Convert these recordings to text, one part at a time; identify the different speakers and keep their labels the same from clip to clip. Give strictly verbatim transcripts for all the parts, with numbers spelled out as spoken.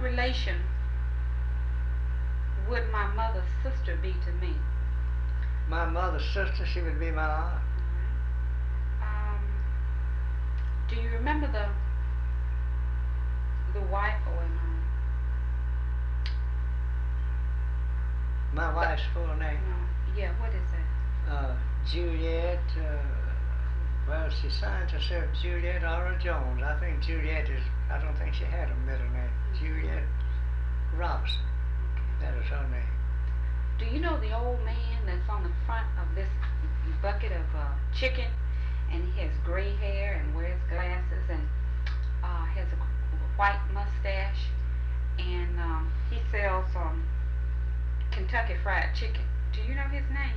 Speaker 1: relation would my mother's sister be to me?
Speaker 2: My mother's sister, she would be my aunt.
Speaker 1: Um, do you remember the the wife or no?
Speaker 2: My wife's full name?
Speaker 1: No. Yeah, what is that?
Speaker 2: Uh, Juliet, uh, well, she signs herself Juliet Aura Jones. I think Juliet is, I don't think she had a middle name. Juliet Robinson. That is her name.
Speaker 1: Do you know the old man that's on the front of this bucket of uh, chicken, and he has gray hair and wears glasses and uh, has a white mustache, and um, he sells um, Kentucky Fried Chicken? Do you know his name?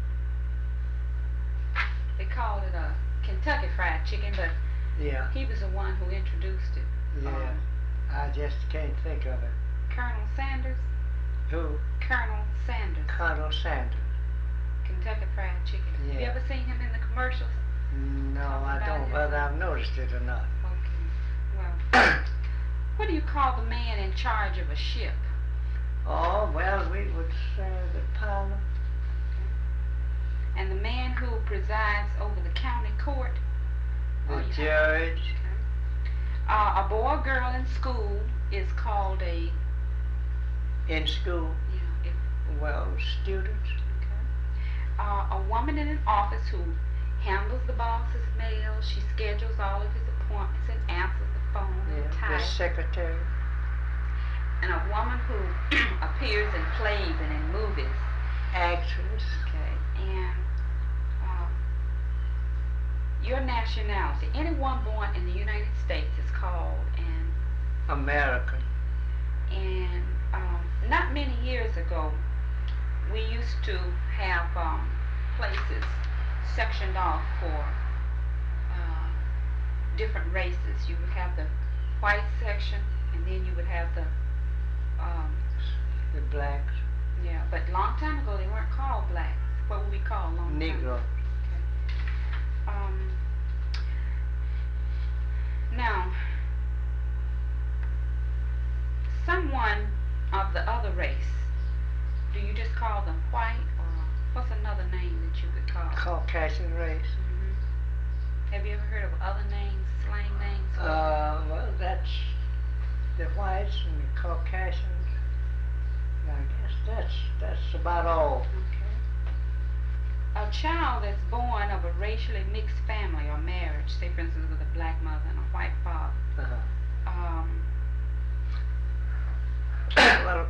Speaker 1: They call it a Kentucky Fried Chicken, but
Speaker 2: yeah,
Speaker 1: he was the one who introduced it.
Speaker 2: Yeah, um, I just can't think of it.
Speaker 1: Colonel Sanders?
Speaker 2: Who?
Speaker 1: Colonel Sanders.
Speaker 2: Colonel Sanders.
Speaker 1: Kentucky Fried Chicken.
Speaker 2: Yeah.
Speaker 1: Have you ever seen him in the commercials?
Speaker 2: No, I don't, whether I've noticed it or not.
Speaker 1: Okay. Well, what do you call the man in charge of a ship?
Speaker 2: Oh, well, we would say the pilot.
Speaker 1: Okay. And the man who presides over the county court?
Speaker 2: The
Speaker 1: oh,
Speaker 2: judge.
Speaker 1: Okay. Uh, a boy or girl in school is called a...
Speaker 2: In school?
Speaker 1: Yeah. If,
Speaker 2: well, students.
Speaker 1: Okay. Uh, a woman in an office who handles the boss's mail. She schedules all of his appointments and answers the phone
Speaker 2: Yeah,
Speaker 1: and
Speaker 2: the
Speaker 1: types.
Speaker 2: secretary.
Speaker 1: And a woman who appears in plays and in movies.
Speaker 2: Actress.
Speaker 1: Okay. And uh, your nationality. Anyone born in the United States is called an
Speaker 2: American.
Speaker 1: And um, not many years ago, we used to have um, places sectioned off for uh, different races. You would have the white section, and then you would have the um,
Speaker 2: the blacks.
Speaker 1: Yeah, but a long time ago they weren't called blacks. What would we call a long
Speaker 2: Negro.
Speaker 1: time ago? Okay. Um, now, someone of the other race, do you just call them white, or what's another name that you could call?
Speaker 2: Caucasian race.
Speaker 1: Mm-hmm. Have you ever heard of other names, slang names?
Speaker 2: Uh, well, that's the whites and the Caucasians. I guess that's that's about all.
Speaker 1: Okay. A child that's born of a racially mixed family or marriage, say for instance with a black mother and a white father.
Speaker 2: Uh-huh.
Speaker 1: Um,
Speaker 2: well,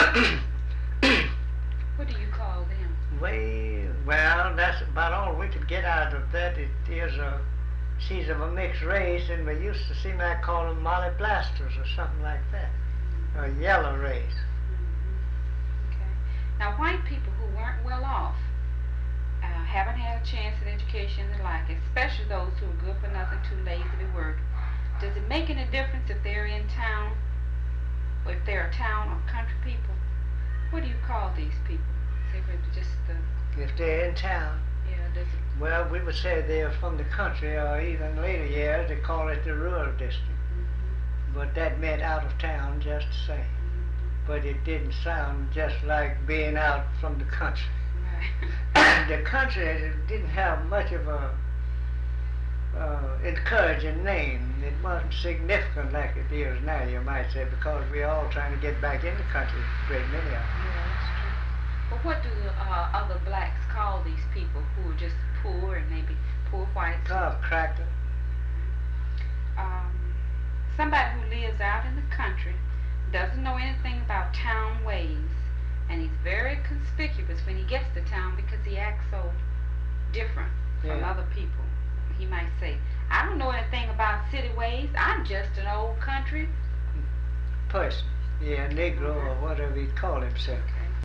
Speaker 1: what do you call them?
Speaker 2: We, well, that's about all we could get out of that. It is a, she's of a mixed race, and we used to seem like call them Molly Blasters or something like that.
Speaker 1: Mm-hmm.
Speaker 2: A yellow race.
Speaker 1: Mm-hmm. Okay. Now, white people who weren't well off, uh, haven't had a chance at education and the like, especially those who are good for nothing, too lazy to work, does it make any difference if they're in town, or if they're town or country people? What do you call these people? Say for just the...
Speaker 2: If they're in town.
Speaker 1: Yeah, does it...
Speaker 2: Well, we would say they're from the country, or even later years, they call it the rural district.
Speaker 1: Mm-hmm.
Speaker 2: But that meant out of town just the same.
Speaker 1: Mm-hmm.
Speaker 2: But it didn't sound just like being out from the country.
Speaker 1: Right.
Speaker 2: The country didn't have much of a uh, encouraging name. It wasn't significant like it is now, you might say, because we're all trying to get back in the country, a great many of them.
Speaker 1: Yeah, that's true. But what do uh, other blacks call these people who are just poor and maybe poor whites?
Speaker 2: Oh, cracker.
Speaker 1: Um, somebody who lives out in the country, doesn't know anything about town ways, and he's very conspicuous when he gets to town because he acts so different from
Speaker 2: Yeah.
Speaker 1: other people. He might say, I don't know anything about city ways, I'm just an old country
Speaker 2: Person. Yeah, Negro or whatever he'd call himself.
Speaker 1: Okay.